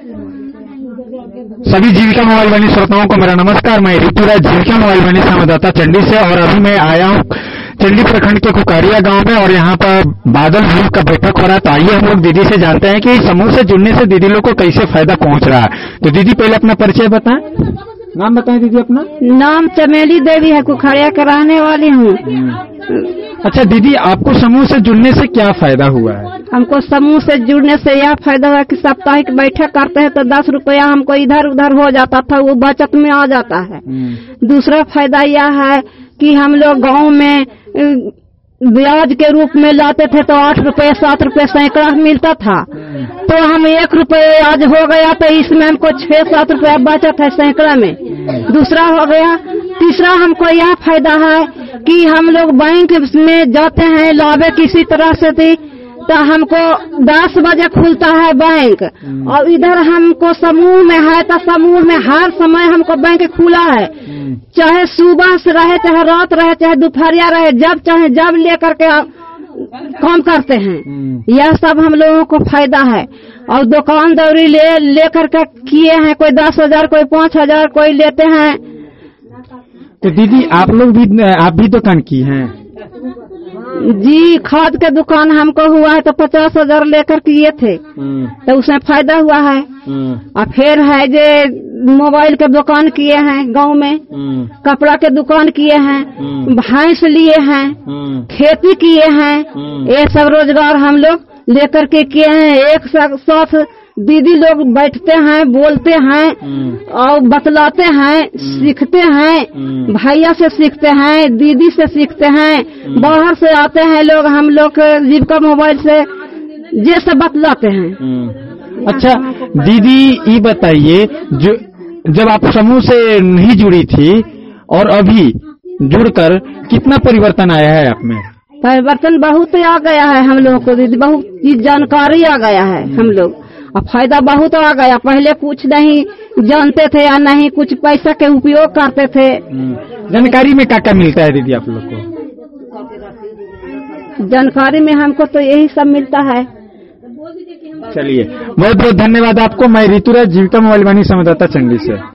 सभी जीविका मोबाइल वाणी श्रोताओं को मेरा नमस्कार। मैं ऋतुराज जीविका मोबाइल वाणी संवाददाता चंडी से, और अभी मैं आया हूँ चंडी प्रखंड के कुकारिया गांव में, और यहाँ पर बादल ग्रुप का बैठक हो रहा है। तो आइए हम लोग दीदी से जानते हैं कि समूह से जुड़ने से दीदी लोग को कैसे फायदा पहुंच रहा है। तो दीदी पहले अपना परिचय बताएं, नाम बताएं दीदी अपना। नाम चमेली देवी है, कुखाड़िया के रहने वाली हूँ। अच्छा दीदी, आपको समूह से जुड़ने से क्या फायदा हुआ है? हमको समूह से जुड़ने से यह फायदा हुआ कि साप्ताहिक बैठक करते हैं तो 10 रुपया हमको इधर उधर हो जाता था, वो बचत में आ जाता है। दूसरा फायदा यह है कि हम लोग गांव में ब्याज के रूप में लाते थे तो 8 रुपये 7 रुपये सैकड़ा मिलता था, तो हम 1 रुपये आज हो गया तो इसमें हमको 6-7 रुपया बचत है सैकड़ा में। दूसरा हो गया। तीसरा हमको यह फायदा है कि हम लोग बैंक में जाते हैं लावे किसी तरह से थी, तो हमको 10 बजे खुलता है बैंक, और इधर हमको समूह में है तो समूह में हर समय हमको बैंक खुला है, चाहे सुबह से रहे, चाहे रात रहे, चाहे दोपहरिया रहे, जब चाहे जब लेकर के काम करते हैं। यह सब हम लोगों को फायदा है। और दुकानदारी लेकर के किए हैं, कोई 10,000 कोई 5,000 कोई लेते हैं। तो दीदी आप भी दुकान की हैं? जी, खाद के दुकान हमको हुआ है तो 50,000 लेकर किए थे, तो उसमें फायदा हुआ है। और फिर है जे मोबाइल के दुकान किए हैं गांव में, कपड़ा के दुकान किए हैं, भैंस लिए हैं, खेती किए हैं, ये सब रोजगार हम लोग लेकर के किए हैं। एक साथ दीदी लोग बैठते हैं, बोलते हैं और बतलाते हैं, सीखते हैं, भैया से सीखते हैं, दीदी से सीखते हैं, बाहर से आते हैं लोग, हम लोग जीविका मोबाइल से ये सब बतलाते हैं। अच्छा दीदी, ये बताइए, जो जब आप समूह से नहीं जुड़ी थी और अभी जुड़कर कितना परिवर्तन आया है आप में? परिवर्तन बहुत आ गया है हम लोगों को दीदी, बहुत चीज जानकारी आ गया है हम लोग, और फायदा बहुत आ गया। पहले कुछ नहीं जानते थे या नहीं कुछ पैसा के उपयोग करते थे। जानकारी में क्या क्या मिलता है दीदी आप लोग को? जानकारी में हमको तो यही सब मिलता है। चलिए, बहुत बहुत धन्यवाद आपको। मैं ऋतुराज जीविका मोबाइल वाणी संवाददाता चंडी से।